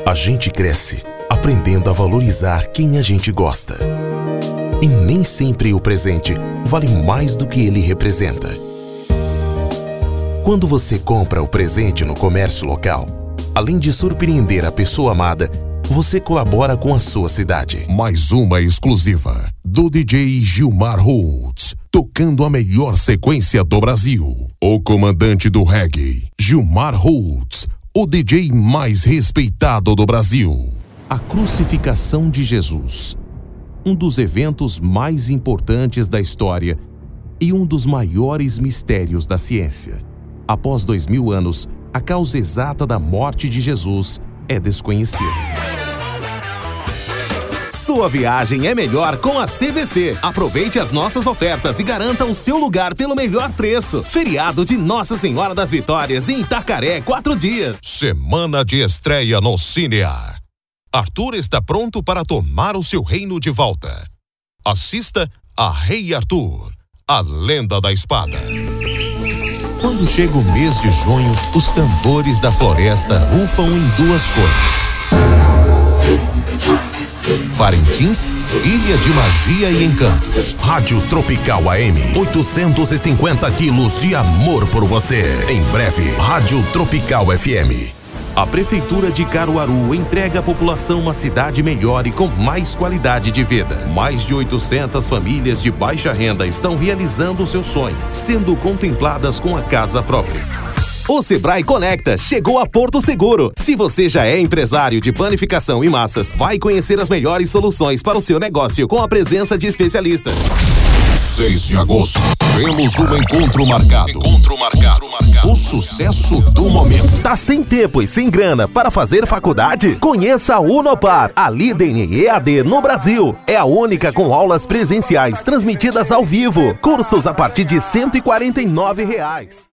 A gente cresce aprendendo a valorizar quem a gente gosta. E nem sempre o presente vale mais do que ele representa. Quando você compra o presente no comércio local, além de surpreender a pessoa amada, você colabora com a sua cidade. Mais uma exclusiva do DJ Gilmar Holtz, tocando a melhor sequência do Brasil. O comandante do reggae, Gilmar Holtz, o DJ mais respeitado do Brasil. A crucificação de Jesus, um dos eventos mais importantes da história e um dos maiores mistérios da ciência. Após 2000 anos, a causa exata da morte de Jesus é desconhecida. Sua viagem é melhor com a CVC. Aproveite as nossas ofertas e garanta o seu lugar pelo melhor preço. Feriado de Nossa Senhora das Vitórias em Itacaré, 4 dias. Semana de estreia no Cinear. Arthur está pronto para tomar o seu reino de volta. Assista a Rei Arthur, a Lenda da Espada. Quando chega o mês de junho, os tambores da floresta rufam em duas cores: Parintins, ilha de magia e encantos. Rádio Tropical AM, 850 quilos de amor por você. Em breve, Rádio Tropical FM. A Prefeitura de Caruaru entrega à população uma cidade melhor e com mais qualidade de vida. Mais de 800 famílias de baixa renda estão realizando o seu sonho, sendo contempladas com a casa própria. O Sebrae Conecta chegou a Porto Seguro. Se você já é empresário de panificação e massas, vai conhecer as melhores soluções para o seu negócio com a presença de especialistas. 6 de agosto, temos um encontro marcado. O sucesso do momento. Tá sem tempo e sem grana para fazer faculdade? Conheça a Unopar, a líder em EAD no Brasil. É a única com aulas presenciais transmitidas ao vivo. Cursos a partir de R$ 149.